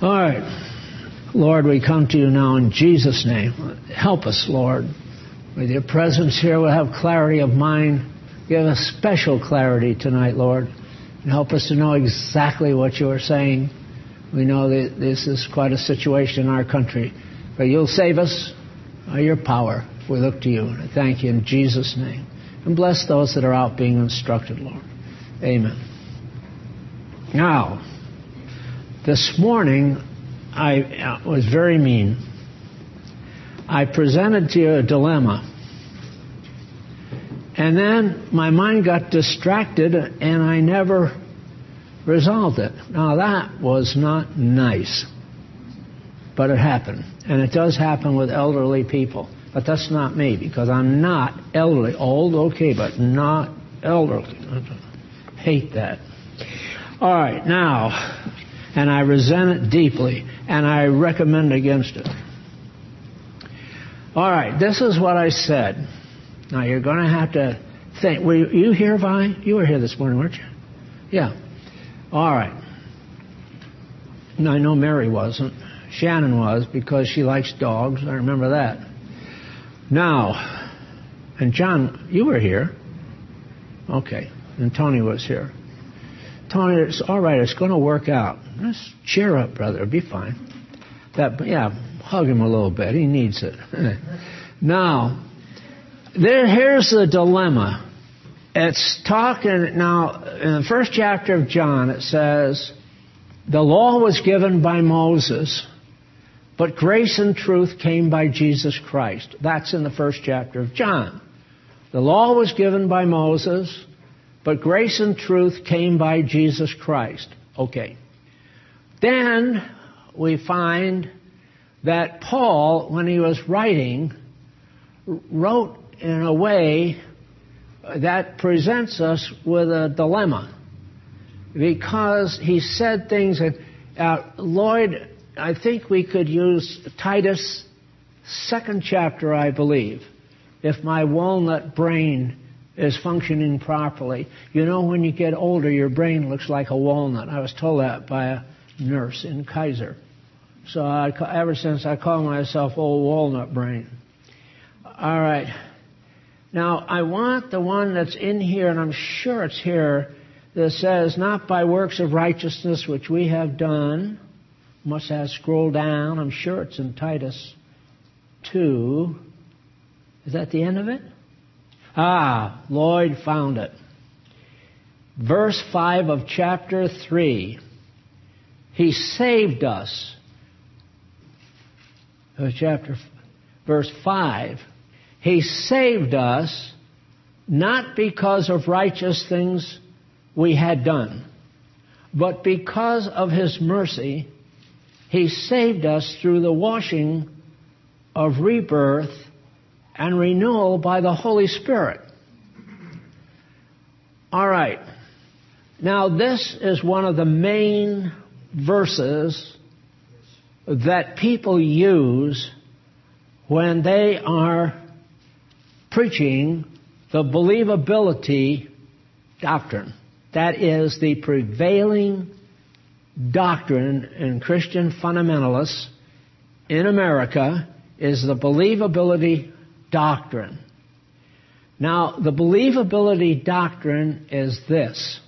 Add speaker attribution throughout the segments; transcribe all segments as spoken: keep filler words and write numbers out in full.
Speaker 1: All right. Lord, we come to you now in Jesus' name. Help us, Lord. With your presence here, we'll have clarity of mind. Give us special clarity tonight, Lord. And help us to know exactly what you are saying. We know that this is quite a situation in our country. But you'll save us by your power if we look to you. And I thank you in Jesus' name. And bless those that are out being instructed, Lord. Amen. Now, this morning, I was very mean. I presented to you a dilemma. And then my mind got distracted and I never resolved it. Now that was not nice. But it happened. And it does happen with elderly people. But that's not me because I'm not elderly. Old, okay, but not elderly. I hate that. All right, now, and I resent it deeply, and I recommend against it. All right, this is what I said. Now, you're going to have to think. Were you here, Vi? You were here this morning, weren't you? Yeah. All right. No, I know Mary wasn't. Shannon was because she likes dogs. I remember that. Now, and John, you were here. Okay. And Tony was here. Tony, it's all right. It's going to work out. Just cheer up, brother. It'll be fine. That, yeah, hug him a little bit. He needs it. Now, there, here's the dilemma. It's talking, now, in the first chapter of John, it says, the law was given by Moses, but grace and truth came by Jesus Christ. That's in the first chapter of John. The law was given by Moses, but grace and truth came by Jesus Christ. Okay. Then we find that Paul, when he was writing, wrote in a way that presents us with a dilemma. Because he said things that, uh, Lloyd, I think we could use Titus, second chapter, I believe, if my walnut brain is functioning properly. You know, when you get older, your brain looks like a walnut. I was told that by a nurse in Kaiser. So I, ever since I call myself old walnut brain. All right. Now, I want the one that's in here, and I'm sure it's here, that says, not by works of righteousness which we have done. Must have scrolled down. I'm sure it's in Titus two. Is that the end of it? Ah, Lloyd found it. Verse five of chapter three. He saved us. Chapter, verse five. He saved us not because of righteous things we had done, but because of His mercy, He saved us through the washing of rebirth and renewal by the Holy Spirit. All right. Now, this is one of the main verses that people use when they are preaching the believability doctrine. That is the prevailing doctrine in Christian fundamentalists in America is the believability doctrine. Now, the believability doctrine is this.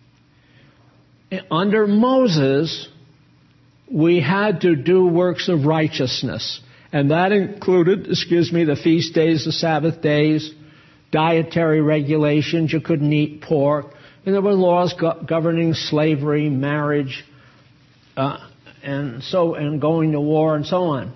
Speaker 1: Under Moses, we had to do works of righteousness. And that included, excuse me, the feast days, the Sabbath days, dietary regulations. You couldn't eat pork. And there were laws go- governing slavery, marriage, uh, and so and going to war and so on.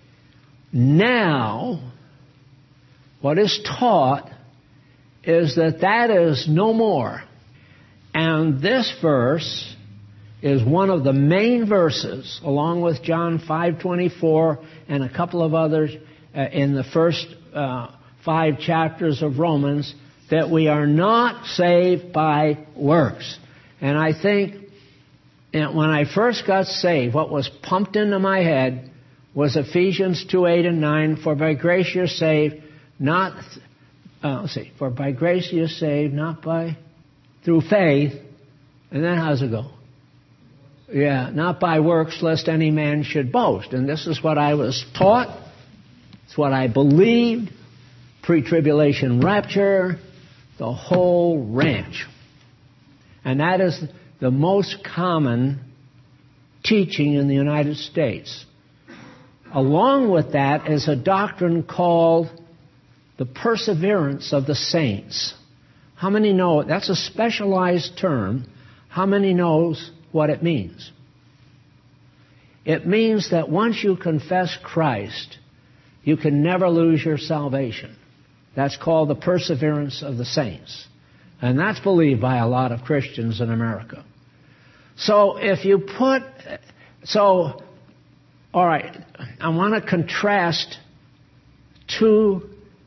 Speaker 1: Now, what is taught is that that is no more. And this verse is one of the main verses, along with John five twenty-four and a couple of others uh, in the first uh, five chapters of Romans, that we are not saved by works. And I think when I first got saved, what was pumped into my head was Ephesians two, eight, and nine, for by grace you're saved, not, uh, let's see, for by grace you're saved, not by, through faith. And then how's it go? Yeah, not by works, lest any man should boast. And this is what I was taught. It's what I believed. Pre-tribulation rapture, the whole ranch. And that is the most common teaching in the United States. Along with that is a doctrine called the perseverance of the saints. How many know? That's a specialized term. How many knows what it means? It means that once you confess Christ, you can never lose your salvation. That's called the perseverance of the saints. And that's believed by a lot of Christians in America. So if you put, so, all right, I want to contrast two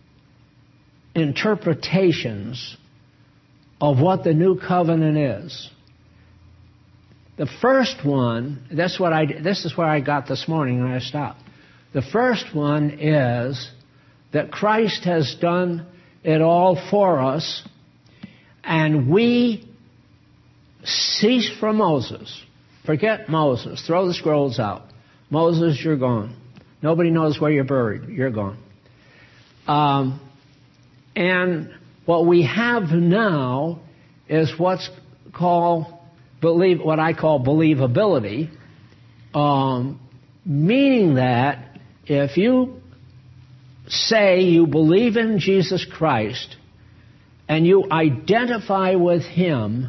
Speaker 1: interpretations of what the new covenant is. The first one, that's what I, this is where I got this morning and I stopped. The first one is that Christ has done it all for us, and we cease from Moses. Forget Moses. Throw the scrolls out. Moses, you're gone. Nobody knows where you're buried. You're gone. Um, and what we have now is what's called believe, what I call believability, um, meaning that if you say you believe in Jesus Christ and you identify with Him,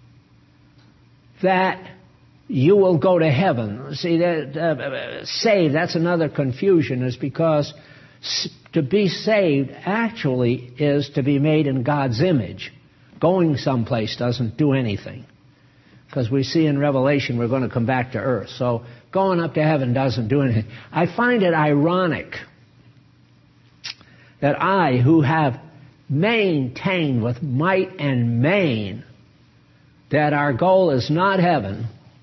Speaker 1: that you will go to heaven. See, that uh, saved, that's another confusion, is because to be saved actually is to be made in God's image. Going someplace doesn't do anything. Because we see in Revelation we're going to come back to earth. So going up to heaven doesn't do anything. I find it ironic that I, who have maintained with might and main that our goal is not heaven,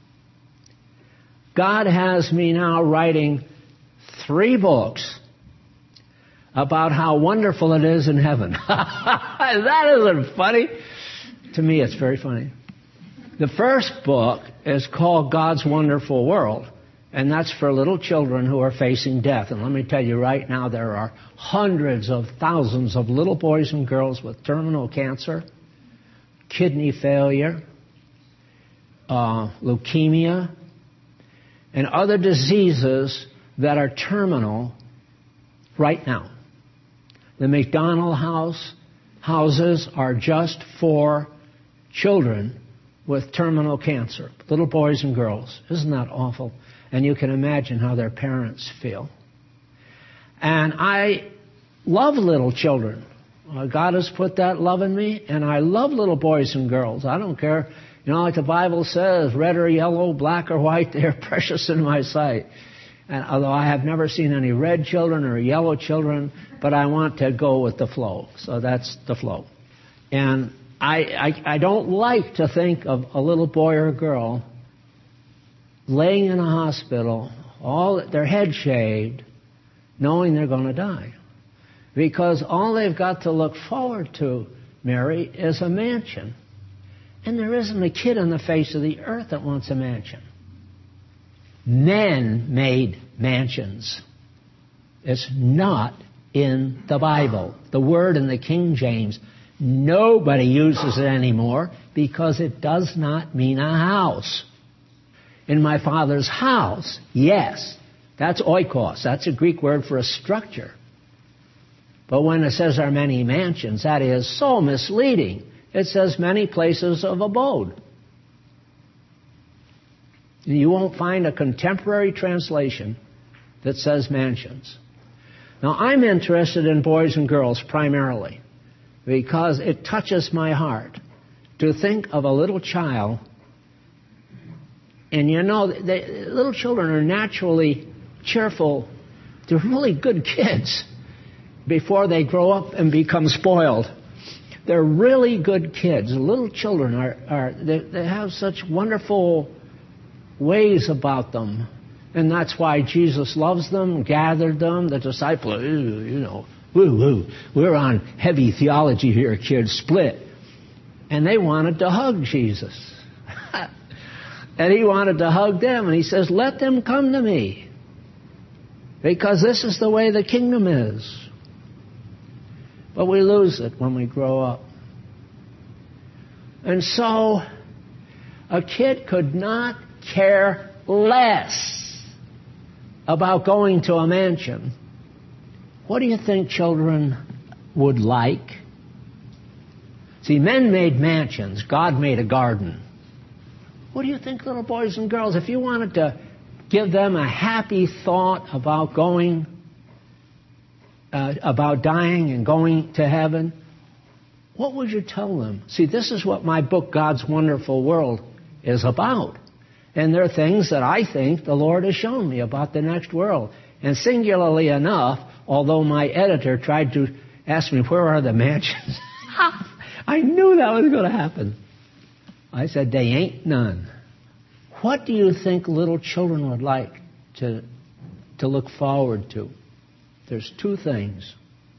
Speaker 1: God has me now writing three books about how wonderful it is in heaven. That isn't funny. To me, it's very funny. The first book is called God's Wonderful World, and that's for little children who are facing death. And let me tell you right now, there are hundreds of thousands of little boys and girls with terminal cancer, kidney failure, uh, leukemia, and other diseases that are terminal right now. The McDonald house houses are just for children with terminal cancer, little boys and girls. Isn't that awful? And you can imagine how their parents feel. And I love little children. Uh, God has put that love in me, and I love little boys and girls. I don't care. You know, like the Bible says, red or yellow, black or white, they are precious in my sight. And although I have never seen any red children or yellow children, but I want to go with the flow. So that's the flow. And I, I, I don't like to think of a little boy or girl laying in a hospital, all their head shaved, knowing they're going to die. Because all they've got to look forward to, Mary, is a mansion. And there isn't a kid on the face of the earth that wants a mansion. Men made mansions. It's not in the Bible. The word in the King James, nobody uses it anymore because it does not mean a house. In my Father's house, yes, that's oikos. That's a Greek word for a structure. But when it says there are many mansions, that is so misleading. It says many places of abode. You won't find a contemporary translation that says mansions. Now, I'm interested in boys and girls primarily because it touches my heart to think of a little child. And you know, they, little children are naturally cheerful. They're really good kids before they grow up and become spoiled. They're really good kids. Little children are, are they, they have such wonderful ways about them. And that's why Jesus loves them, gathered them. The disciples, you know, woo, woo, we're on heavy theology here, kids, split. And they wanted to hug Jesus. And he wanted to hug them. And he says, let them come to me. Because this is the way the kingdom is. But we lose it when we grow up. And so, a kid could not care less about going to a mansion. What do you think children would like? See, men made mansions. God made a garden. What do you think, little boys and girls, if you wanted to give them a happy thought about going, uh, about dying and going to heaven, what would you tell them? See, this is what my book, God's Wonderful World, is about. And there are things that I think the Lord has shown me about the next world. And singularly enough, although my editor tried to ask me, where are the mansions? I knew that was going to happen. I said, they ain't none. What do you think little children would like to, to look forward to? There's two things.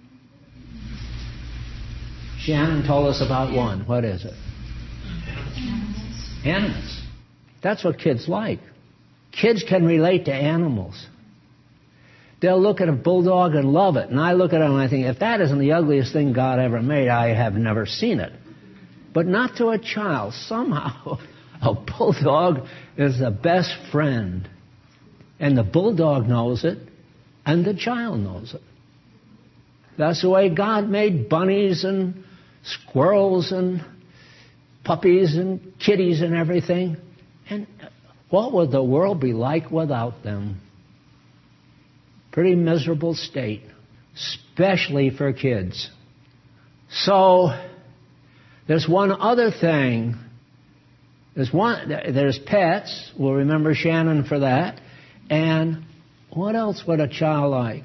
Speaker 1: Shannon told us about one. What is it? Animals. Animals. That's what kids like. Kids can relate to animals. They'll look at a bulldog and love it. And I look at it and I think, if that isn't the ugliest thing God ever made, I have never seen it. But not to a child. Somehow, a bulldog is the best friend. And the bulldog knows it, and the child knows it. That's the way God made bunnies and squirrels and puppies and kitties and everything. And what would the world be like without them? Pretty miserable state, especially for kids. So, there's one other thing. There's one. There's pets. We'll remember Shannon for that. And what else would a child like?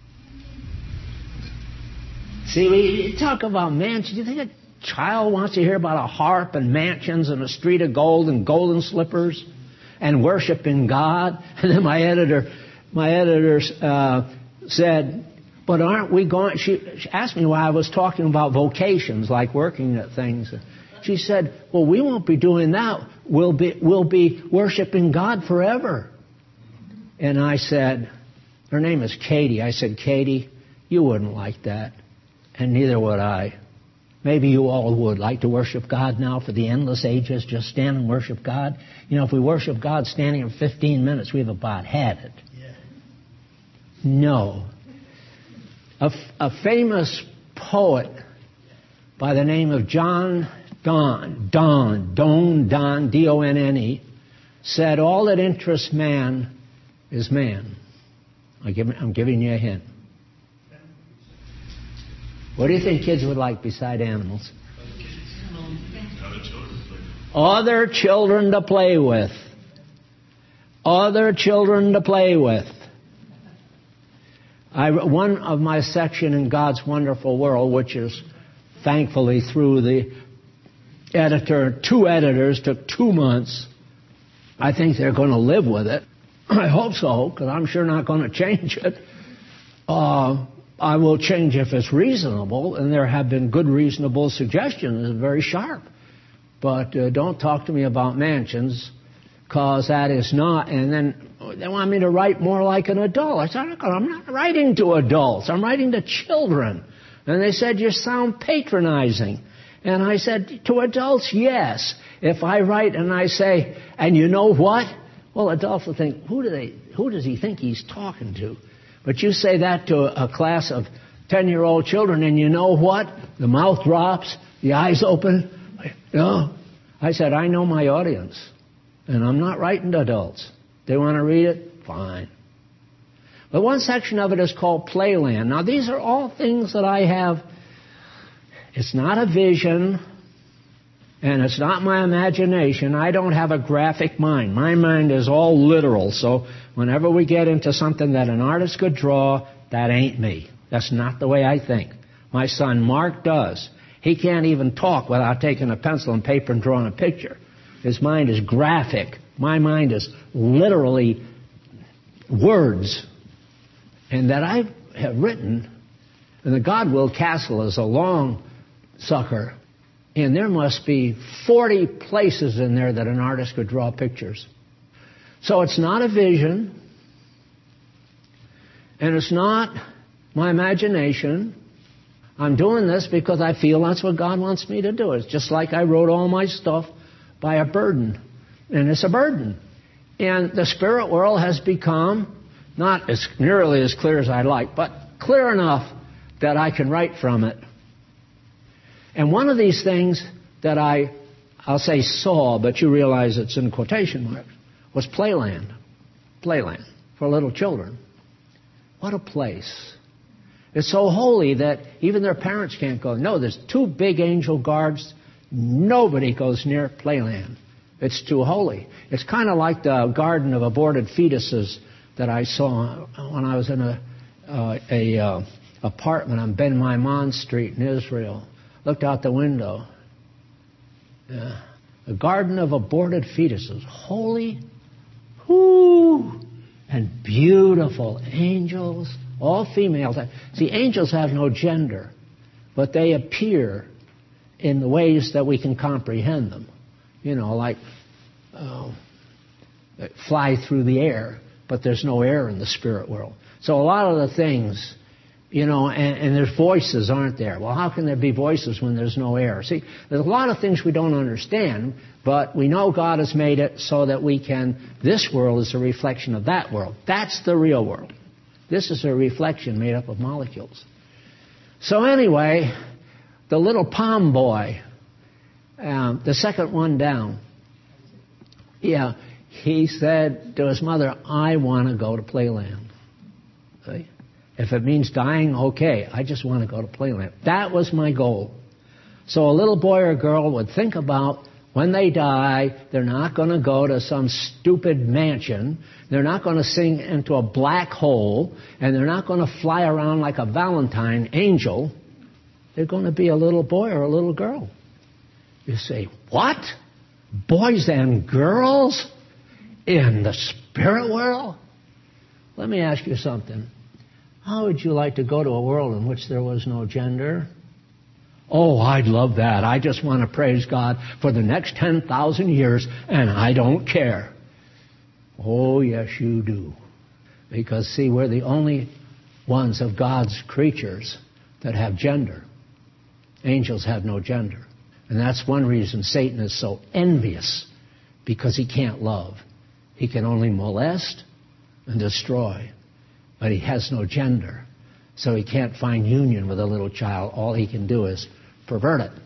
Speaker 1: See, we talk about mansions. Do you think a child wants to hear about a harp and mansions and a street of gold and golden slippers and worshiping God? And then my editor, my editor uh, said, "But aren't we going?" She, she asked me why I was talking about vocations, like working at things. She said, "Well, we won't be doing that. We'll be we'll be worshiping God forever." And I said, her name is Katie. I said, "Katie, you wouldn't like that. And neither would I. Maybe you all would like to worship God now for the endless ages, just stand and worship God. You know, if we worship God standing in fifteen minutes, we've about had it." Yeah. No. A, a famous poet by the name of John Donne, Donne, Donne, Donne, D O N N E, said, "All that interests man is man." I give, I'm giving you a hint. What do you think kids would like beside animals? Other children to play with. Other children to play with. I, one of my section in God's Wonderful World, which is thankfully through the editor, two editors, took two months. I think they're going to live with it. I hope so, because I'm sure not going to change it. Uh, I will change if it's reasonable, and there have been good reasonable suggestions. It's very sharp. But uh, don't talk to me about mansions, because that is not. And then they want me to write more like an adult. I said, I'm not writing to adults. I'm writing to children. And they said, you sound patronizing. And I said, to adults, yes. If I write and I say, and you know what? Well, adults will think, who do they? Who does he think he's talking to? But you say that to a class of ten-year-old children, and you know what? The mouth drops, the eyes open. You know? I said, I know my audience, and I'm not writing to adults. They want to read it? Fine. But one section of it is called Playland. Now, these are all things that I have. It's not a vision, and it's not my imagination. I don't have a graphic mind. My mind is all literal, so whenever we get into something that an artist could draw, that ain't me. That's not the way I think. My son Mark does. He can't even talk without taking a pencil and paper and drawing a picture. His mind is graphic. My mind is literally words. And that I have written, and the God Will Castle is a long sucker. And there must be forty places in there that an artist could draw pictures. So it's not a vision, and it's not my imagination. I'm doing this because I feel that's what God wants me to do. It's just like I wrote all my stuff by a burden, and it's a burden. And the spirit world has become not as nearly as clear as I'd like, but clear enough that I can write from it. And one of these things that I, I'll say saw, but you realize it's in quotation marks, was Playland. Playland for little children. What a place. It's so holy that even their parents can't go. No, there's two big angel guards. Nobody goes near Playland. It's too holy. It's kind of like the garden of aborted fetuses that I saw when I was in a, uh, a uh, apartment on Ben Maimon Street in Israel. Looked out the window. Yeah. A garden of aborted fetuses. Holy. Whoo. And beautiful angels. All females. See, angels have no gender. But they appear in the ways that we can comprehend them. You know, like uh, fly through the air. But there's no air in the spirit world. So a lot of the things... You know, and, and there's voices, aren't there? Well, how can there be voices when there's no air? See, there's a lot of things we don't understand, but we know God has made it so that we can, this world is a reflection of that world. That's the real world. This is a reflection made up of molecules. So anyway, the little palm boy, um, the second one down, yeah, he said to his mother, I want to go to Playland. See? If it means dying, okay. I just want to go to Playland. That was my goal. So a little boy or girl would think about when they die, they're not going to go to some stupid mansion. They're not going to sink into a black hole. And they're not going to fly around like a Valentine angel. They're going to be a little boy or a little girl. You say, what? Boys and girls in the spirit world? Let me ask you something. How would you like to go to a world in which there was no gender? Oh, I'd love that. I just want to praise God for the next ten thousand years, and I don't care. Oh, yes, you do. Because, see, we're the only ones of God's creatures that have gender. Angels have no gender. And that's one reason Satan is so envious, because he can't love. He can only molest and destroy. But he has no gender, so he can't find union with a little child. All he can do is pervert it.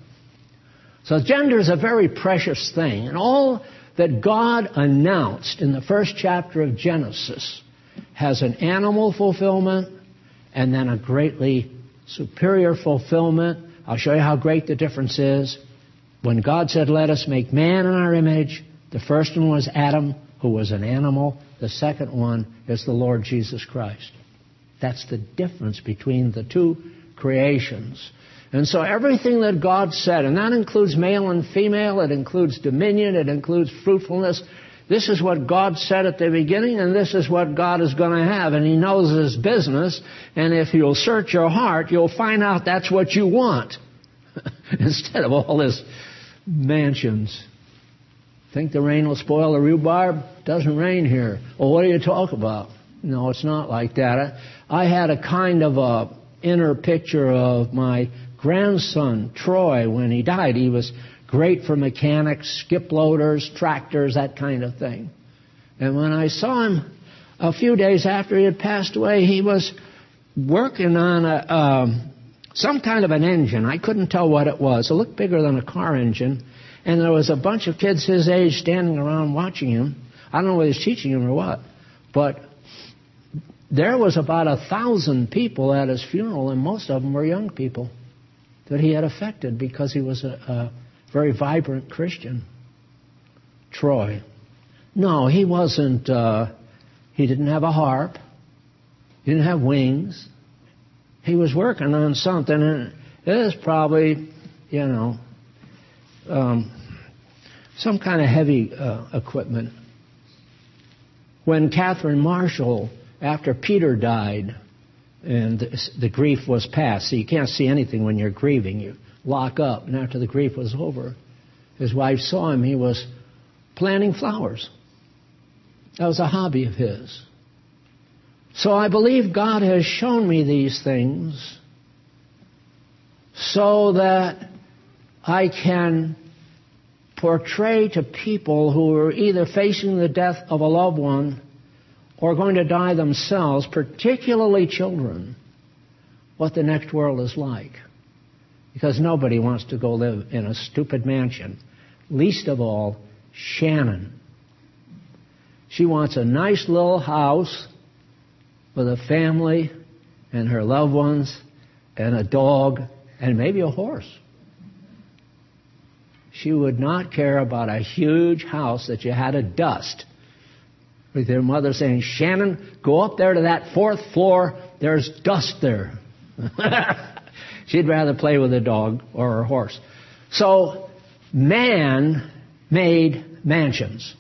Speaker 1: So gender is a very precious thing. And all that God announced in the first chapter of Genesis has an animal fulfillment and then a greatly superior fulfillment. I'll show you how great the difference is. When God said, let us make man in our image, the first one was Adam, who was an animal. The second one is the Lord Jesus Christ. That's the difference between the two creations. And so everything that God said, and that includes male and female, it includes dominion, it includes fruitfulness. This is what God said at the beginning, and this is what God is going to have. And He knows His business. And if you'll search your heart, you'll find out that's what you want. Instead of all this mansions. Think the rain will spoil the rhubarb? Doesn't rain here. Well, what do you talk about? No, it's not like that. I, I had a kind of a inner picture of my grandson, Troy, when he died. He was great for mechanics, skip loaders, tractors, that kind of thing. And when I saw him a few days after he had passed away, he was working on a, um, some kind of an engine. I couldn't tell what it was. It looked bigger than a car engine. And there was a bunch of kids his age standing around watching him. I don't know whether he's teaching him or what. But there was about a thousand people at his funeral, and most of them were young people that he had affected because he was a, a very vibrant Christian. Troy. No, he wasn't, uh, he didn't have a harp. He didn't have wings. He was working on something, and it was probably, you know, um, some kind of heavy uh, equipment. When Catherine Marshall, after Peter died, and the, the grief was past, so you can't see anything when you're grieving. You lock up. And after the grief was over, his wife saw him. He was planting flowers. That was a hobby of his. So I believe God has shown me these things so that I can portray to people who are either facing the death of a loved one or going to die themselves, particularly children, what the next world is like. Because nobody wants to go live in a stupid mansion. Least of all, Shannon. She wants a nice little house with a family and her loved ones and a dog and maybe a horse. She would not care about a huge house that you had to dust. With your mother saying, Shannon, go up there to that fourth floor. There's dust there. She'd rather play with a dog or a horse. So man made mansions.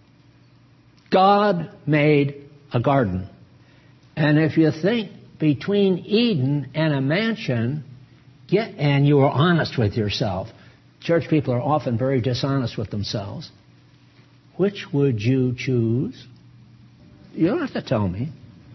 Speaker 1: God made a garden. And if you think between Eden and a mansion, get and you are honest with yourself. Church people are often very dishonest with themselves. Which would you choose? You don't have to tell me.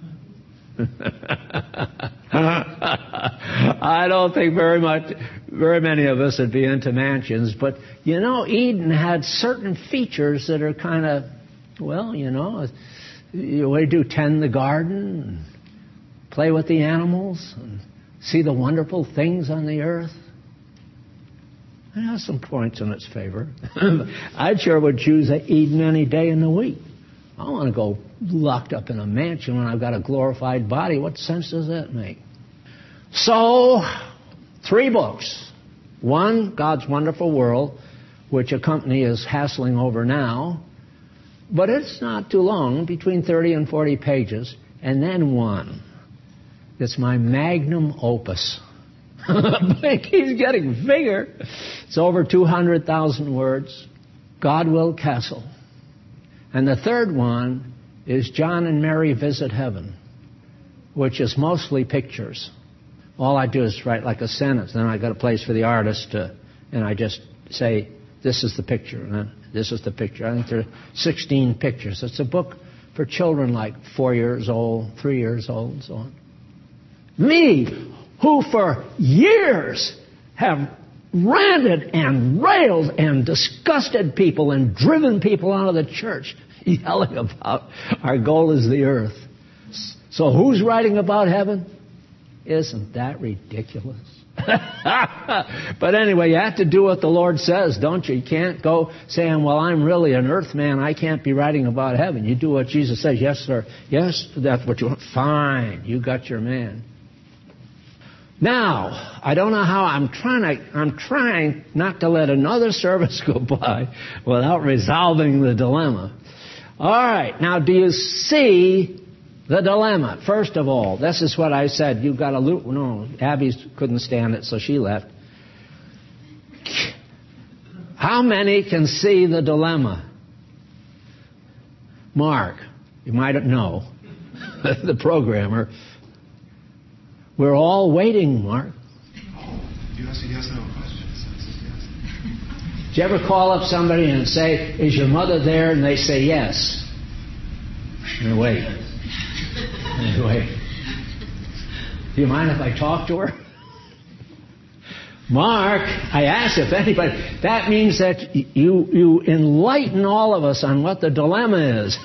Speaker 1: I don't think very much, very many of us would be into mansions. But, you know, Eden had certain features that are kind of, well, you know, we do tend the garden, and play with the animals, and see the wonderful things on the earth. It has some points in its favor. I sure would choose Eden any day in the week. I don't want to go locked up in a mansion when I've got a glorified body. What sense does that make? So, three books. One, God's Wonderful World, which a company is hassling over now. But it's not too long, between thirty and forty pages. And then one. It's my magnum opus. It keeps getting bigger. It's over two hundred thousand words. Godwill Castle. And the third one is John and Mary Visit Heaven, which is mostly pictures. All I do is write like a sentence. Then I got a place for the artist to, and I just say, this is the picture, and then this is the picture. I think there are sixteen pictures. It's a book for children like four years old, three years old, and so on. Me, who for years have ranted and railed and disgusted people and driven people out of the church, yelling about our goal is the earth. So who's writing about heaven? Isn't that ridiculous? But anyway, you have to do what the Lord says, don't you? You can't go saying, well, I'm really an earth man. I can't be writing about heaven. You do what Jesus says. Yes, sir. Yes, that's what you want. Fine. You got your man. Now, I don't know how I'm trying to, I'm trying not to let another service go by without resolving the dilemma. All right. Now, do you see the dilemma? First of all, this is what I said. You've got a loop. No, Abby couldn't stand it, so she left. How many can see the dilemma? Mark, you might know, the programmer. We're all waiting, Mark.
Speaker 2: Oh, you asked a yes or no question. So I said yes.
Speaker 1: Did you ever call up somebody and say, is your mother there? And they say yes. And wait. And wait. Do you mind if I talk to her? Mark, I asked if anybody. That means that you, you enlighten all of us on what the dilemma is.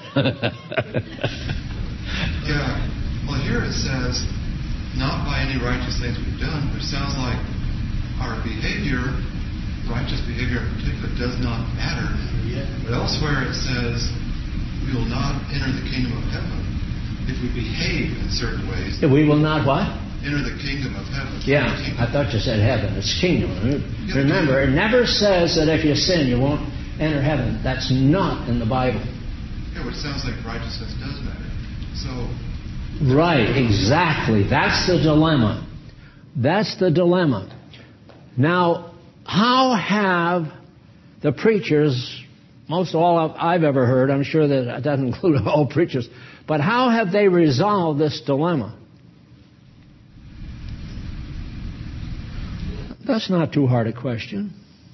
Speaker 2: Yeah. Well, here it says, not by any righteous things we've done, but it sounds like our behavior, righteous behavior in particular, does not matter. Yeah. But elsewhere it says, we will not enter the kingdom of heaven if we behave in certain ways.
Speaker 1: We will not what?
Speaker 2: Enter the kingdom of heaven.
Speaker 1: Yeah, I thought you said heaven. It's kingdom. Remember, it never says that if you sin, you won't enter heaven. That's not in the Bible.
Speaker 2: Yeah, which sounds like righteousness does matter. So...
Speaker 1: Right, exactly. That's the dilemma. That's the dilemma. Now, how have the preachers, most all I've ever heard, I'm sure that it doesn't include all preachers, but how have they resolved this dilemma? That's not too hard a question.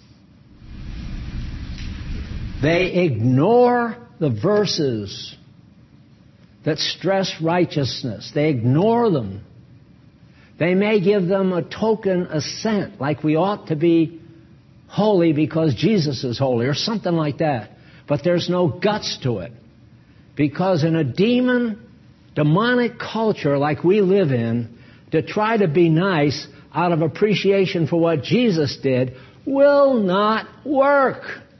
Speaker 1: They ignore the verses that stress righteousness. They ignore them. They may give them a token assent, like we ought to be holy because Jesus is holy, or something like that. But there's no guts to it. Because in a demon, demonic culture like we live in, to try to be nice out of appreciation for what Jesus did will not work.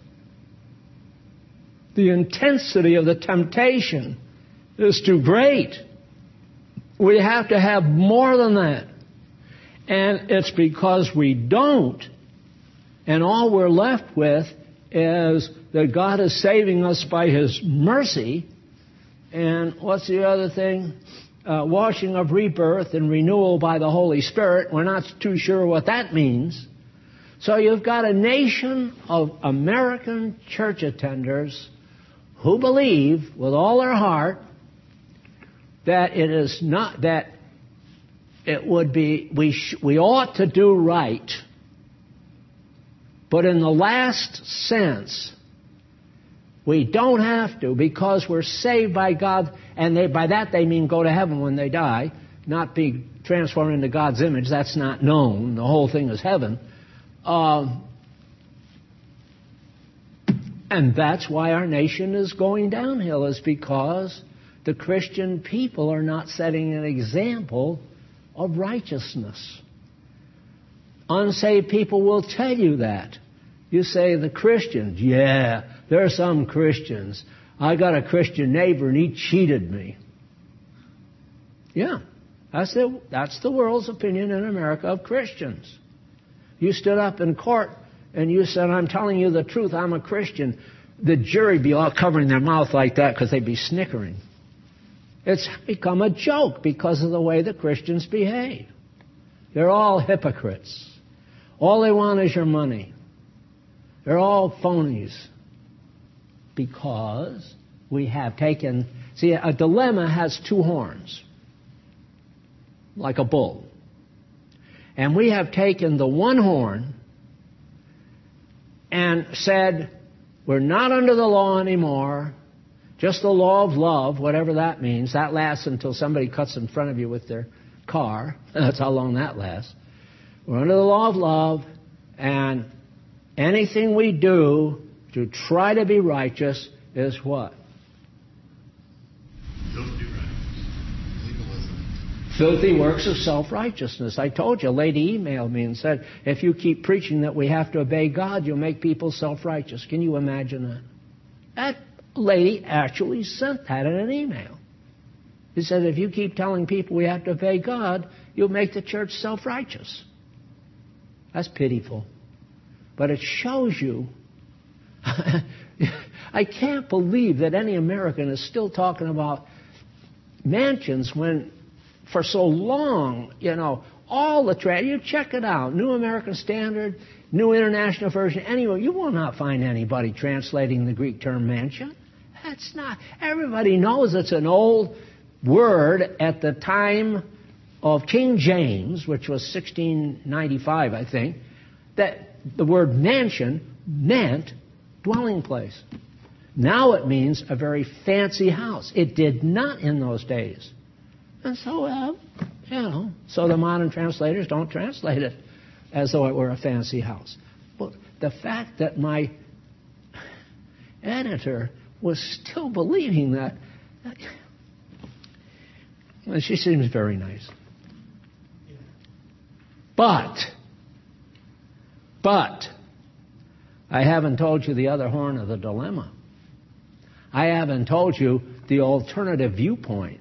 Speaker 1: The intensity of the temptation is too great. We have to have more than that. And it's because we don't. And all we're left with is that God is saving us by His mercy. And what's the other thing? Uh, washing of rebirth and renewal by the Holy Spirit. We're not too sure what that means. So you've got a nation of American church attenders who believe with all their heart that it is not, that it would be, we, sh- we ought to do right. But in the last sense, we don't have to, because we're saved by God, and they, by that they mean go to heaven when they die, not be transformed into God's image. That's not known. The whole thing is heaven. Um, and that's why our nation is going downhill, is because the Christian people are not setting an example of righteousness. Unsaved people will tell you that. You say the Christians, yeah, there are some Christians. I got a Christian neighbor and he cheated me. Yeah, that's the, that's the world's opinion in America of Christians. You stood up in court and you said, I'm telling you the truth, I'm a Christian. The jury be all covering their mouth like that because they'd be snickering. It's become a joke because of the way the Christians behave. They're all hypocrites. All they want is your money. They're all phonies. Because we have taken... See, a dilemma has two horns. Like a bull. And we have taken the one horn and said, we're not under the law anymore. Just the law of love, whatever that means. That lasts until somebody cuts in front of you with their car. That's how long that lasts. We're under the law of love, and anything we do to try to be righteous is what?
Speaker 2: Filthy righteousness. Legalism.
Speaker 1: Filthy works of self-righteousness. I told you, a lady emailed me and said, if you keep preaching that we have to obey God, you'll make people self-righteous. Can you imagine that? That lady actually sent that in an email. He said, if you keep telling people we have to obey God, you'll make the church self-righteous. That's pitiful. But it shows you, I can't believe that any American is still talking about mansions when for so long, you know, all the, tra- you check it out, New American Standard, New International Version, anyway, you will not find anybody translating the Greek term mansion. That's not, everybody knows it's an old word at the time of King James, which was sixteen ninety-five, I think, that the word mansion meant dwelling place. Now it means a very fancy house. It did not in those days. And so, uh, you know, so the modern translators don't translate it as though it were a fancy house. But the fact that my editor was still believing that, well, she seems very nice. But, but, I haven't told you the other horn of the dilemma. I haven't told you the alternative viewpoint.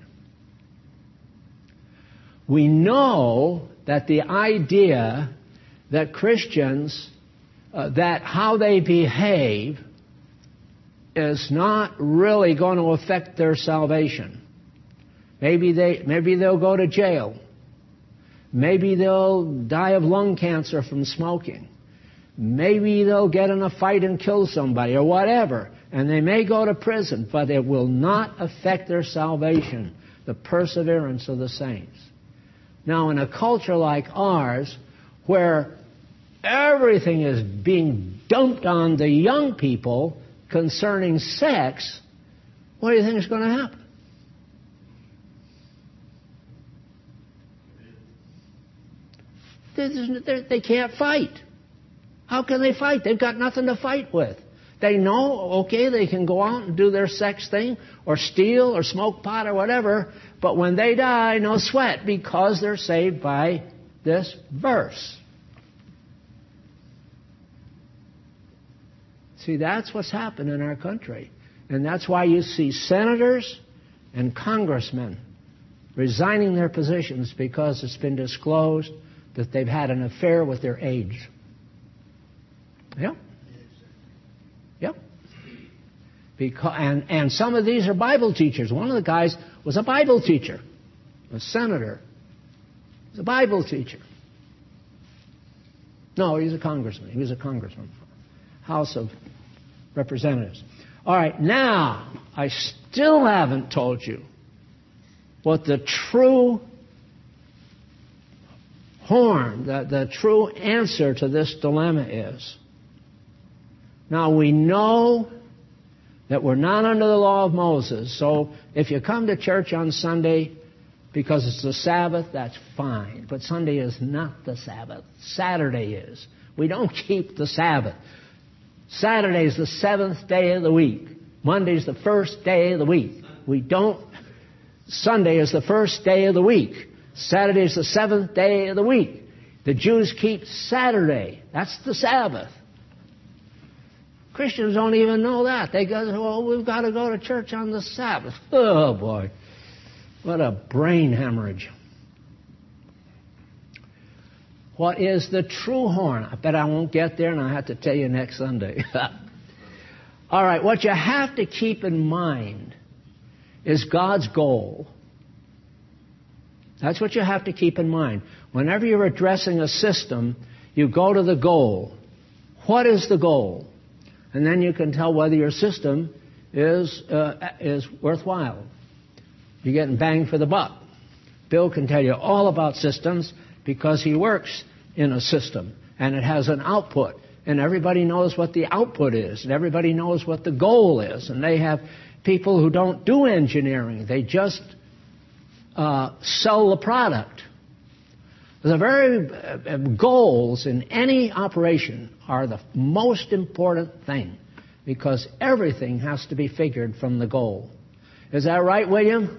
Speaker 1: We know that the idea that Christians, uh, that how they behave is not really going to affect their salvation. Maybe they, maybe they'll go to jail. Maybe they'll die of lung cancer from smoking. Maybe they'll get in a fight and kill somebody or whatever. And they may go to prison, but it will not affect their salvation, the perseverance of the saints. Now, in a culture like ours, where everything is being dumped on the young people concerning sex, what do you think is going to happen? They can't fight. How can they fight? They've got nothing to fight with. They know, okay, they can go out and do their sex thing or steal or smoke pot or whatever, but when they die, no sweat, because they're saved by this verse. See, that's what's happened in our country. And that's why you see senators and congressmen resigning their positions, because it's been disclosed that they've had an affair with their age. Yep. Yep. Because, and, and some of these are Bible teachers. One of the guys was a Bible teacher, a senator. He's a Bible teacher. No, he's a congressman. He was a congressman. House of Representatives. All right, now, I still haven't told you what the true horn, the, the true answer to this dilemma is. Now, we know that we're not under the law of Moses, so if you come to church on Sunday because it's the Sabbath, that's fine. But Sunday is not the Sabbath. Saturday is. We don't keep the Sabbath. Saturday is the seventh day of the week. Monday is the first day of the week. We don't. Sunday is the first day of the week. Saturday is the seventh day of the week. The Jews keep Saturday. That's the Sabbath. Christians don't even know that. They go, well, we've got to go to church on the Sabbath. Oh, boy. What a brain hemorrhage. What is the true horn? I bet I won't get there, and I'll have to tell you next Sunday. All right, what you have to keep in mind is God's goal. That's what you have to keep in mind. Whenever you're addressing a system, you go to the goal. What is the goal? And then you can tell whether your system is uh, is worthwhile. You're getting bang for the buck. Bill can tell you all about systems because he works in a system and it has an output. And everybody knows what the output is. And everybody knows what the goal is. And they have people who don't do engineering. They just uh, sell the product. The very uh, goals in any operation are the most important thing because everything has to be figured from the goal. Is that right, William?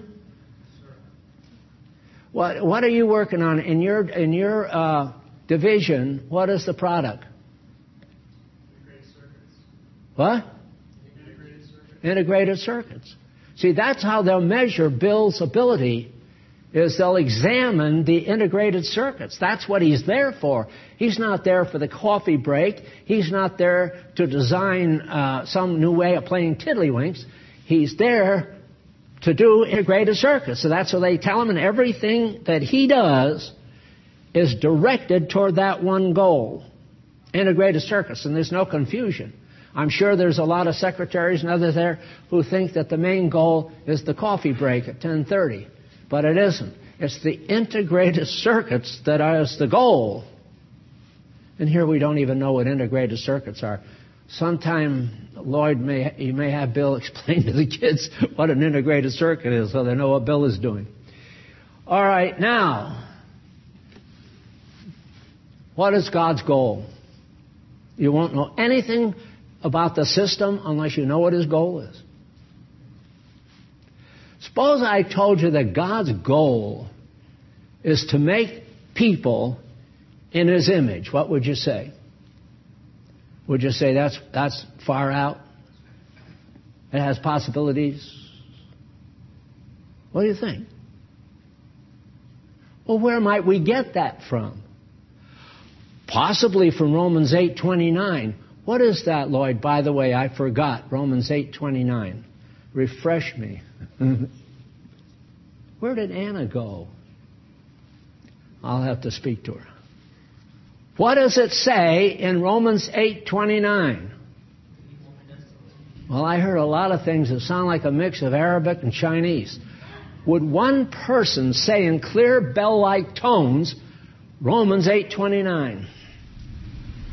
Speaker 1: What What are you working on in your in your uh, division? What is the product?
Speaker 3: Integrated circuits.
Speaker 1: What?
Speaker 3: Integrated circuits.
Speaker 1: Integrated circuits. See, that's how they'll measure Bill's ability. Is they'll examine the integrated circuits. That's what he's there for. He's not there for the coffee break. He's not there to design uh, some new way of playing tiddlywinks. He's there to do integrated circuits. So that's what they tell him, and everything that he does is directed toward that one goal, integrated circuits, and there's no confusion. I'm sure there's a lot of secretaries and others there who think that the main goal is the coffee break at ten thirty. But it isn't. It's the integrated circuits that is the goal. And here we don't even know what integrated circuits are. Sometime, Lloyd, may you may have Bill explain to the kids what an integrated circuit is so they know what Bill is doing. All right, now, what is God's goal? You won't know anything about the system unless you know what His goal is. Suppose I told you that God's goal is to make people in His image. What would you say? Would you say that's that's far out? It has possibilities? What do you think? Well, where might we get that from? Possibly from Romans eight twenty-nine. What is that, Lloyd? By the way, I forgot. Romans eight twenty-nine. Refresh me. Where did Anna go? I'll have to speak to her. What does it say in Romans eight twenty-nine? Well, I heard a lot of things that sound like a mix of Arabic and Chinese. Would one person say in clear bell-like tones, Romans eight twenty-nine?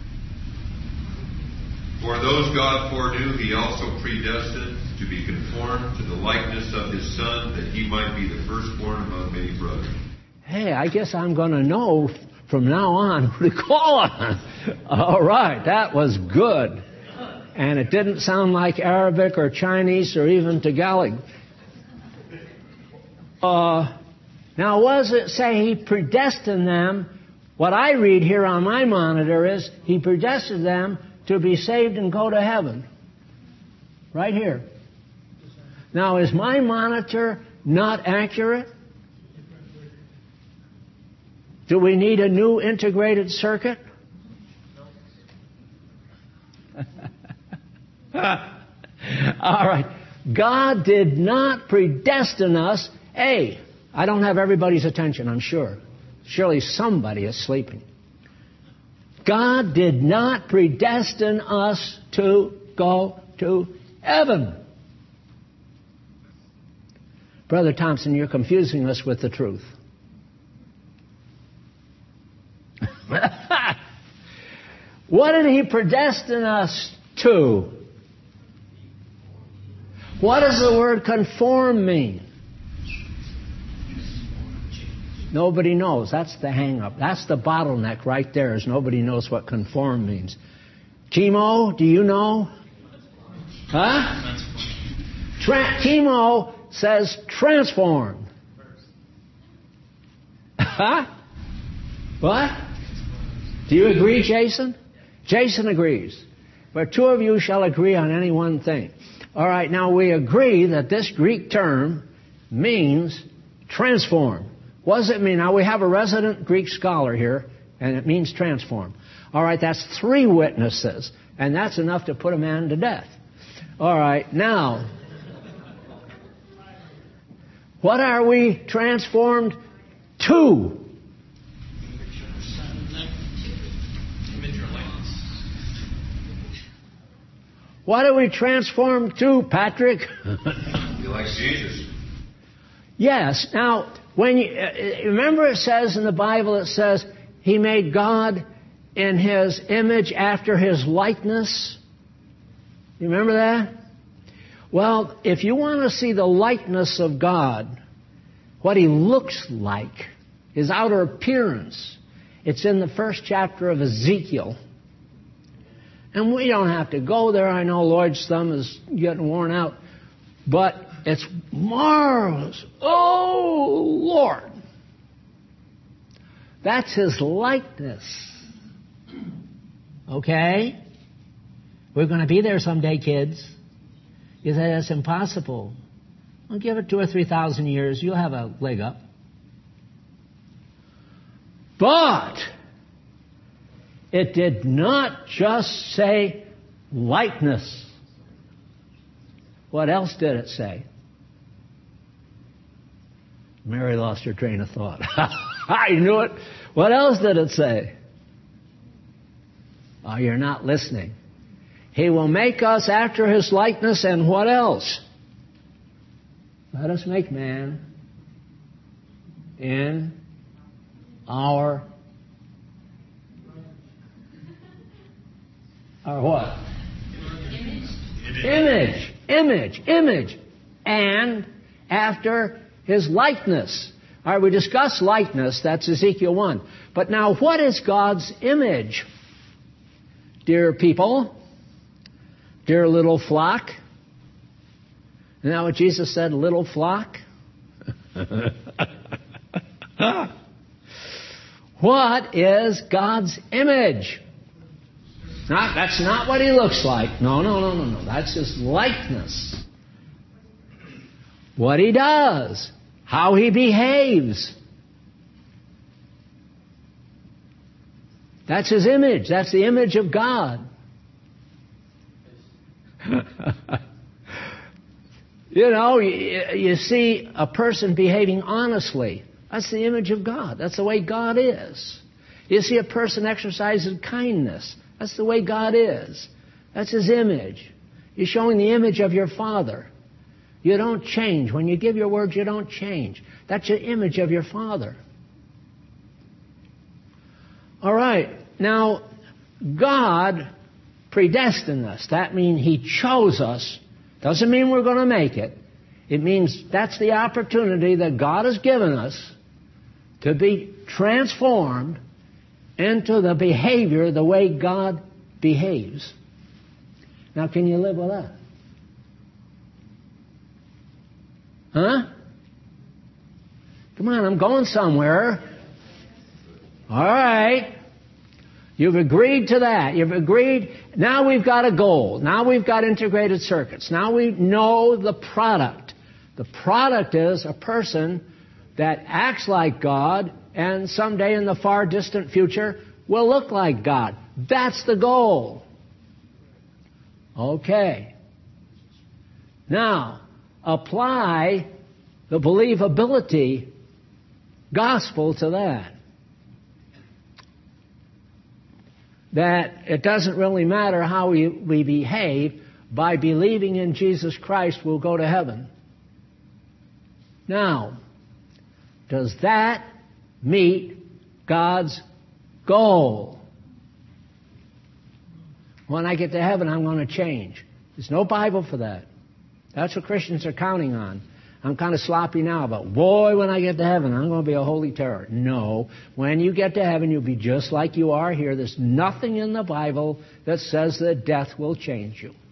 Speaker 4: For those God foreknew, he also predestined to be conformed to the likeness of his Son, that he might be the firstborn among many brothers.
Speaker 1: Hey, I guess I'm going to know from now on who to call on. All right, that was good. And it didn't sound like Arabic or Chinese or even Tagalog. Uh, now, what does it say? He predestined them. What I read here on my monitor is he predestined them to be saved and go to heaven. Right here. Now, is my monitor not accurate? Do we need a new integrated circuit? All right. God did not predestine us. Hey, I don't have everybody's attention, I'm sure. Surely somebody is sleeping. God did not predestine us to go to heaven. Brother Thompson, you're confusing us with the truth. What did he predestine us to? What does the word conform mean? Nobody knows. That's the hang-up. That's the bottleneck right there, is nobody knows what conform means. Chemo, do you know? Huh? Tra- chemo says transform. Huh? What? Do you agree, Jason? Jason agrees. But two of you shall agree on any one thing. All right, now we agree that this Greek term means transform. What does it mean? Now we have a resident Greek scholar here, and it means transform. All right, that's three witnesses, and that's enough to put a man to death. All right, now, what are we transformed to? What are we transformed to, Patrick?
Speaker 4: Be like Jesus.
Speaker 1: Yes. Now, when you uh, remember, it says in the Bible, it says he made God in his image after his likeness. You remember that? Well, if you want to see the likeness of God, what he looks like, his outer appearance, it's in the first chapter of Ezekiel. And we don't have to go there. I know Lloyd's thumb is getting worn out. But it's marvelous. Oh, Lord. That's his likeness. Okay? We're going to be there someday, kids. You say that's impossible. Well, give it two or three thousand years. You'll have a leg up. But it did not just say likeness. What else did it say? Mary lost her train of thought. I knew it. What else did it say? Oh, you're not listening. He will make us after his likeness, and what else? Let us make man in our Our what? Image. Image. Image. Image. And after his likeness. All right, we discussed likeness. That's Ezekiel one. But now, what is God's image? Dear people, dear little flock. Isn't that what Jesus said, little flock? What is God's image? Not, that's not what he looks like. No, no, no, no, no. That's his likeness. What he does. How he behaves. That's his image. That's the image of God. You know, you, you see a person behaving honestly. That's the image of God. That's the way God is. You see a person exercising kindness. That's the way God is. That's his image. You're showing the image of your Father. You don't change. When you give your word, you don't change. That's your image of your Father. All right. Now, God predestined us. That means He chose us. Doesn't mean we're going to make it. It means that's the opportunity that God has given us to be transformed into the behavior the way God behaves. Now, can you live with that? Huh? Come on, I'm going somewhere. All right. You've agreed to that. You've agreed. Now we've got a goal. Now we've got integrated circuits. Now we know the product. The product is a person that acts like God and someday in the far distant future will look like God. That's the goal. Okay. Now, apply the believability gospel to that. That it doesn't really matter how we, we behave. By believing in Jesus Christ, we'll go to heaven. Now, does that meet God's goal? When I get to heaven, I'm going to change. There's no Bible for that. That's what Christians are counting on. I'm kind of sloppy now, but boy, when I get to heaven, I'm going to be a holy terror. No. When you get to heaven, you'll be just like you are here. There's nothing in the Bible that says that death will change you.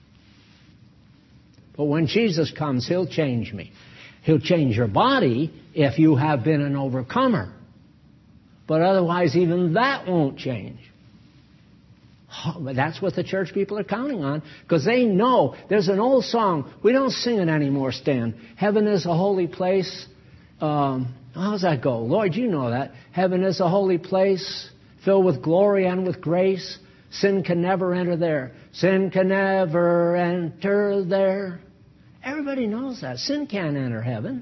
Speaker 1: But when Jesus comes, He'll change me. He'll change your body if you have been an overcomer. But otherwise, even that won't change. But that's what the church people are counting on, because they know. There's an old song. We don't sing it anymore, Stan. Heaven is a holy place. Um, how does that go? Lord, you know that. Heaven is a holy place filled with glory and with grace. Sin can never enter there. Sin can never enter there. Everybody knows that. Sin can't enter heaven.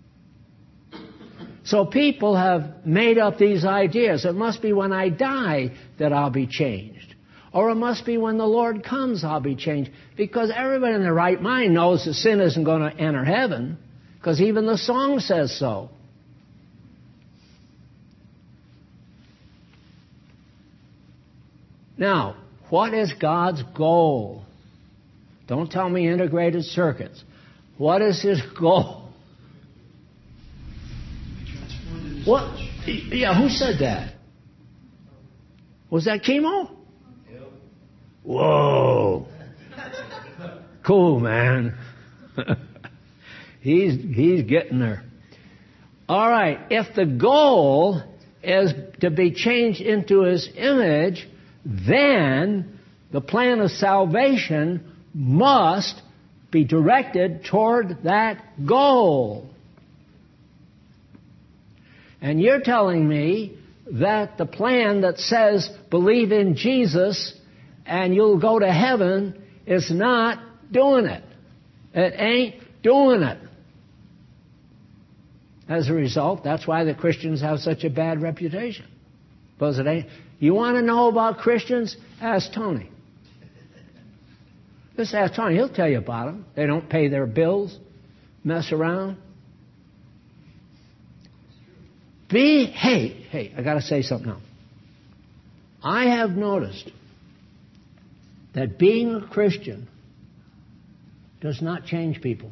Speaker 1: So people have made up these ideas. It must be when I die that I'll be changed. Or it must be when the Lord comes I'll be changed. Because everybody in their right mind knows that sin isn't going to enter heaven. Because even the song says so. Now, what is God's goal? Don't tell me integrated circuits. What is His goal? What? Yeah, who said that? Was that chemo? Whoa. Cool, man. he's he's getting there. All right. If the goal is to be changed into His image, then the plan of salvation must be directed toward that goal. And you're telling me that the plan that says believe in Jesus and you'll go to heaven is not doing it. It ain't doing it. As a result, that's why the Christians have such a bad reputation. Because it ain't. You want to know about Christians? Ask Tony. Just ask Tony. He'll tell you about them. They don't pay their bills, mess around. Be, hey, hey, I got to say something now. I have noticed that being a Christian does not change people.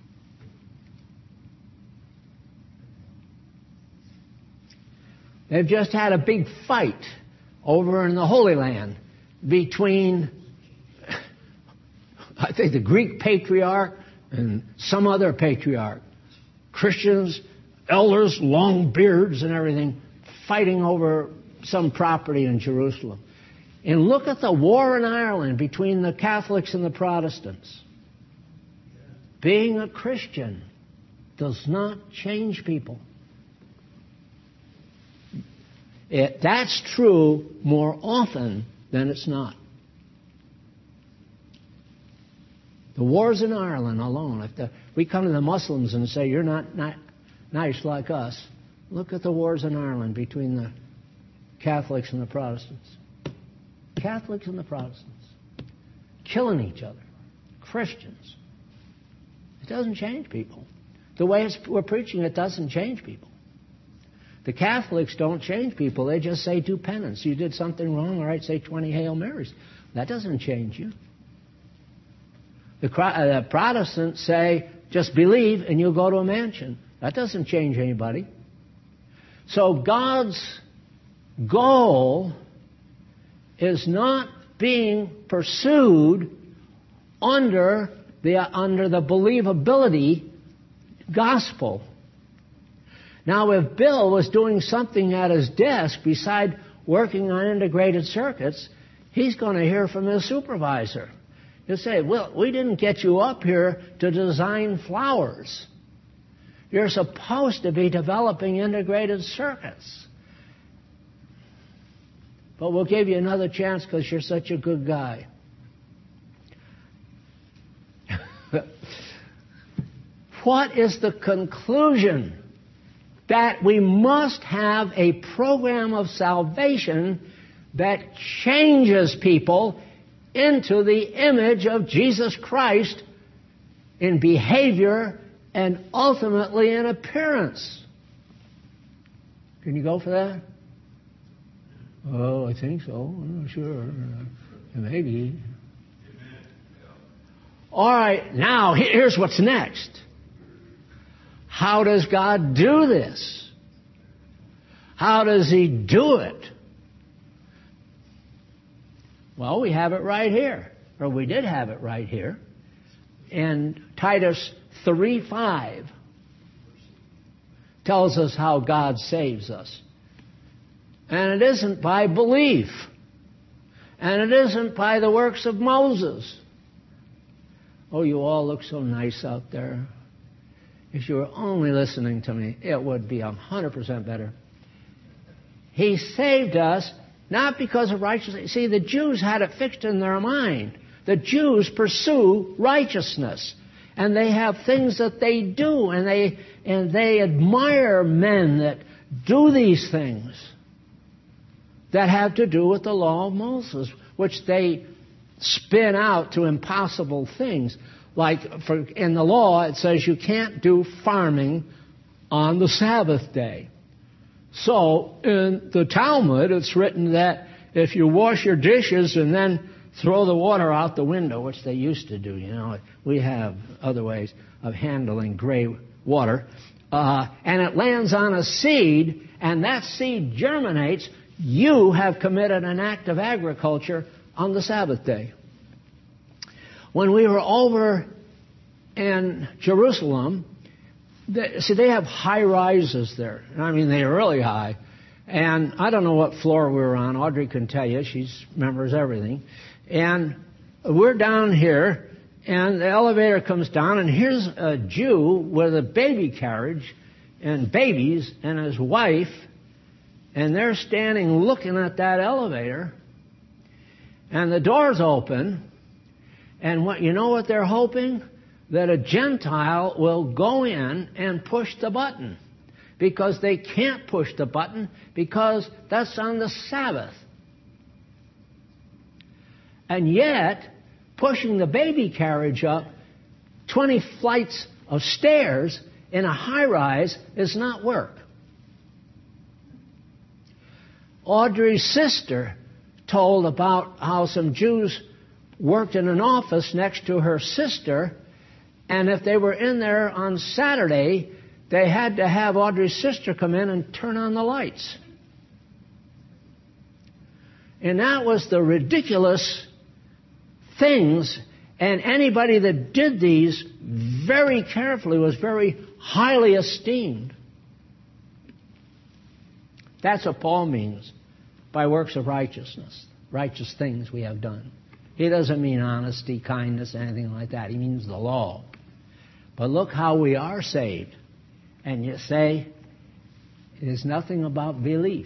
Speaker 1: They've just had a big fight over in the Holy Land between, I think, the Greek patriarch and some other patriarch. Christians, elders, long beards and everything, fighting over some property in Jerusalem. And look at the war in Ireland between the Catholics and the Protestants. Being a Christian does not change people. It, that's true more often than it's not. The wars in Ireland alone, if the, we come to the Muslims and say, you're not, not nice like us, look at the wars in Ireland between the Catholics and the Protestants. Catholics and the Protestants. Killing each other. Christians. It doesn't change people. The way it's, we're preaching it doesn't change people. The Catholics don't change people. They just say do penance. You did something wrong, all right, say twenty Hail Marys. That doesn't change you. The, the Protestants say, just believe and you'll go to a mansion. That doesn't change anybody. So God's goal is not being pursued under the, under the believability gospel. Now, if Bill was doing something at his desk beside working on integrated circuits, he's going to hear from his supervisor. He'll say, well, we didn't get you up here to design flowers. You're supposed to be developing integrated circuits. But we'll give you another chance because you're such a good guy. What is the conclusion? That we must have a program of salvation that changes people into the image of Jesus Christ in behavior and ultimately in appearance. Can you go for that? Oh, I think so. I'm not sure. Maybe. All right, now here's what's next. How does God do this? How does He do it? Well, we have it right here. Or we did have it right here. And Titus three five tells us how God saves us. And it isn't by belief. And it isn't by the works of Moses. Oh, you all look so nice out there. If you were only listening to me, it would be one hundred percent better. He saved us not because of righteousness. See, the Jews had it fixed in their mind. The Jews pursue righteousness. And they have things that they do. And they, and they admire men that do these things that have to do with the law of Moses, which they spin out to impossible things. Like for, in the law, it says you can't do farming on the Sabbath day. So in the Talmud, it's written that if you wash your dishes and then throw the water out the window, which they used to do, you know, we have other ways of handling gray water, uh, and it lands on a seed, and that seed germinates, you have committed an act of agriculture on the Sabbath day. When we were over in Jerusalem, they, see, they have high rises there. I mean, they are really high. And I don't know what floor we were on. Audrey can tell you. She remembers everything. And we're down here, and the elevator comes down, and here's a Jew with a baby carriage and babies and his wife, and they're standing looking at that elevator, and the door's open. And what you know what they're hoping? That a Gentile will go in and push the button. Because they can't push the button because that's on the Sabbath. And yet, pushing the baby carriage up twenty flights of stairs in a high-rise is not work. Audrey's sister told about how some Jews worked in an office next to her sister, and if they were in there on Saturday, they had to have Audrey's sister come in and turn on the lights. And that was the ridiculous things, and anybody that did these very carefully was very highly esteemed. That's what Paul means by works of righteousness, righteous things we have done. He doesn't mean honesty, kindness, anything like that. He means the law. But look how we are saved. And you say, it is nothing about belief.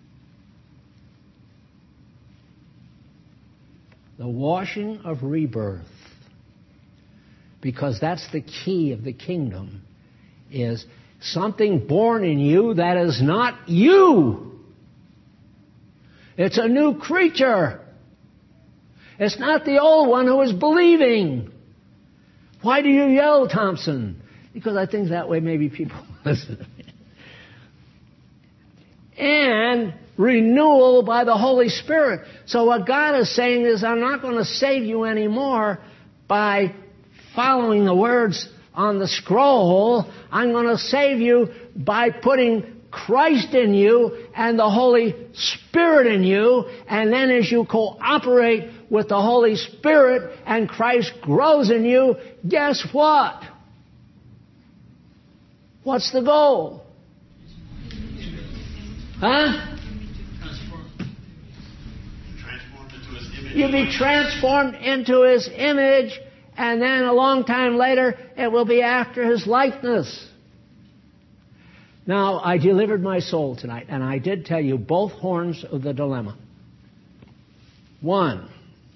Speaker 1: The washing of rebirth, because that's the key of the kingdom, is something born in you that is not you. It's a new creature. It's not the old one who is believing. Why do you yell, Thompson? Because I think that way maybe people listen to me. And renewal by the Holy Spirit. So what God is saying is, I'm not going to save you anymore by following the words on the scroll. I'm going to save you by putting Christ in you and the Holy Spirit in you. And then as you cooperate with the Holy Spirit and Christ grows in you, guess what? What's the goal? Huh? You'll be transformed into His image, and then a long time later, it will be after His likeness. Now, I delivered my soul tonight, and I did tell you both horns of the dilemma. One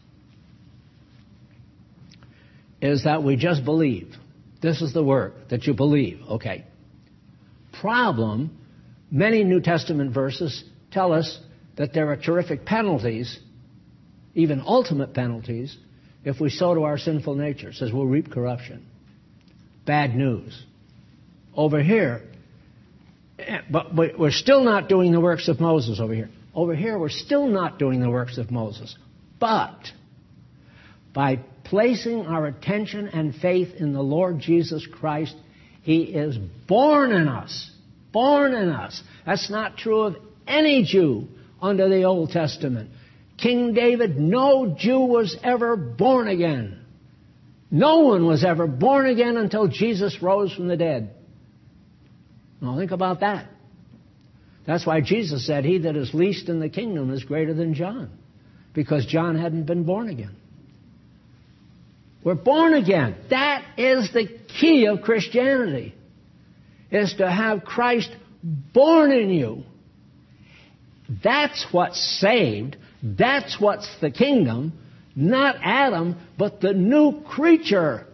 Speaker 1: is that we just believe. This is the work, that you believe. Okay. Problem, many New Testament verses tell us that there are terrific penalties, even ultimate penalties, if we sow to our sinful nature. It says we'll reap corruption. Bad news. Over here, but we're still not doing the works of Moses over here. Over here, we're still not doing the works of Moses. But by placing our attention and faith in the Lord Jesus Christ, He is born in us. Born in us. That's not true of any Jew under the Old Testament. King David, no Jew was ever born again. No one was ever born again until Jesus rose from the dead. Now think about that. That's why Jesus said, he that is least in the kingdom is greater than John. Because John hadn't been born again. We're born again. That is the key of Christianity. Is to have Christ born in you. That's what's saved. That's what's the kingdom. Not Adam, but the new creature.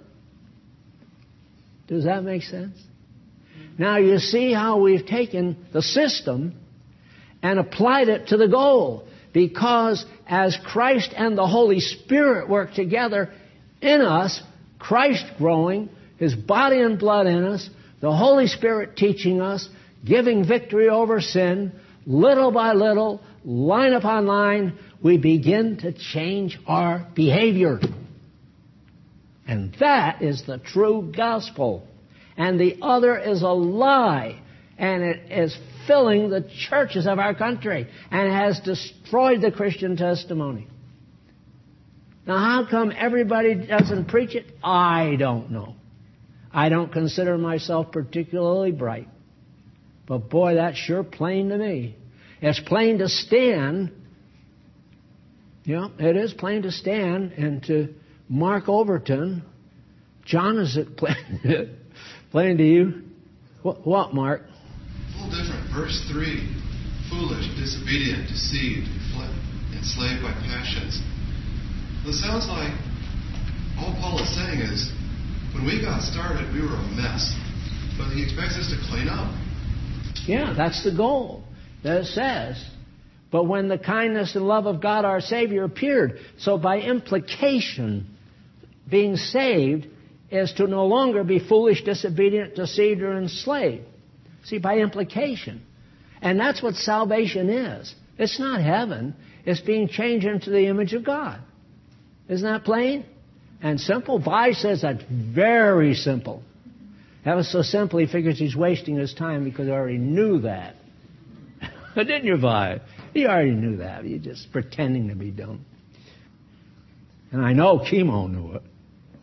Speaker 1: Does that make sense? Now you see how we've taken the system and applied it to the goal. Because as Christ and the Holy Spirit work together in us, Christ growing, His body and blood in us, the Holy Spirit teaching us, giving victory over sin, little by little, line upon line, we begin to change our behavior. And that is the true gospel. And the other is a lie. And it is filling the churches of our country and has destroyed the Christian testimony. Now, how come everybody doesn't preach it? I don't know. I don't consider myself particularly bright. But boy, that's sure plain to me. It's plain to Stan. You know, it is plain to Stan and to Mark Overton. John, is it plain, plain to you? What, what, Mark?
Speaker 2: A little different. Verse three. Foolish, disobedient, deceived, enslaved by passions. It sounds like all Paul is saying is, when we got started, we were a mess. But he expects us to clean up.
Speaker 1: Yeah, that's the goal. That it says, but when the kindness and love of God our Savior appeared. So by implication, being saved is to no longer be foolish, disobedient, deceived, or enslaved. See, by implication. And that's what salvation is. It's not heaven. It's being changed into the image of God. Isn't that plain? And simple? Vi says that's very simple. That was so simple he figures he's wasting his time because he already knew that. Didn't you, Vi? You already knew that. You're just pretending to be dumb. And I know Chemo knew it.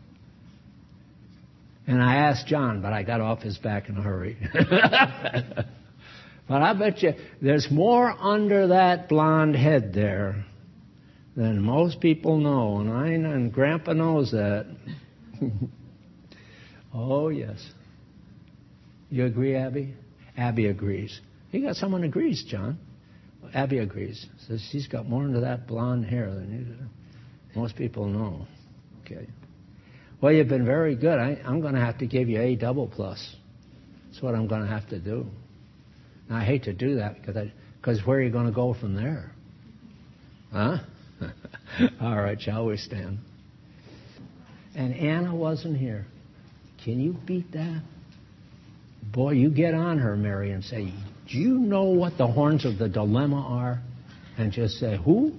Speaker 1: And I asked John, but I got off his back in a hurry. But I bet you there's more under that blonde head there than most people know. And I and Grandpa knows that. Oh, yes. You agree, Abby? Abby agrees. You got someone who agrees, John. Abby agrees. Says she's got more into that blonde hair than you do. Most people know. Okay. Well, you've been very good. I, I'm going to have to give you A double plus. That's what I'm going to have to do. Now, I hate to do that because I, because where are you going to go from there? Huh? All right, shall we stand? And Anna wasn't here. Can you beat that? Boy, you get on her, Mary, and say, do you know what the horns of the dilemma are? And just say, who?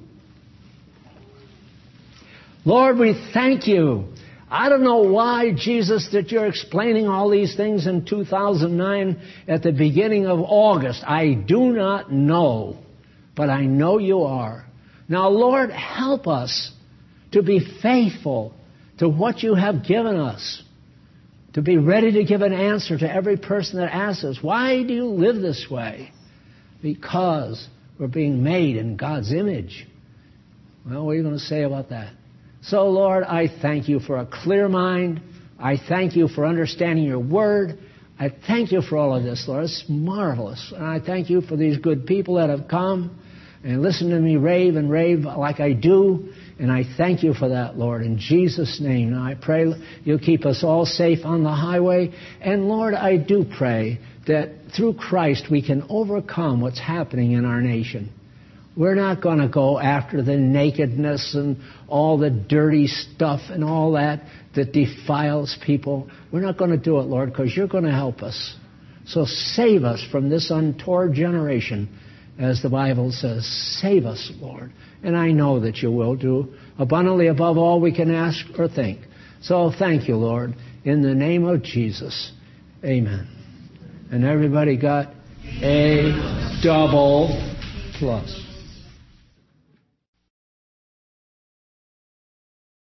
Speaker 1: Lord, we thank you. I don't know why, Jesus, that you're explaining all these things in two thousand nine at the beginning of August. I do not know, but I know you are. Now, Lord, help us to be faithful to what you have given us, to be ready to give an answer to every person that asks us, why do you live this way? Because we're being made in God's image. Well, what are you going to say about that? So, Lord, I thank you for a clear mind. I thank you for understanding your word. I thank you for all of this, Lord. It's marvelous. And I thank you for these good people that have come and listened to me rave and rave like I do. And I thank you for that, Lord, in Jesus' name. Now, I pray you'll keep us all safe on the highway. And, Lord, I do pray that through Christ we can overcome what's happening in our nation. We're not going to go after the nakedness and all the dirty stuff and all that that defiles people. We're not going to do it, Lord, because you're going to help us. So save us from this untoward generation, as the Bible says. Save us, Lord. And I know that you will do abundantly above all we can ask or think. So thank you, Lord, in the name of Jesus. Amen. And everybody got a double plus.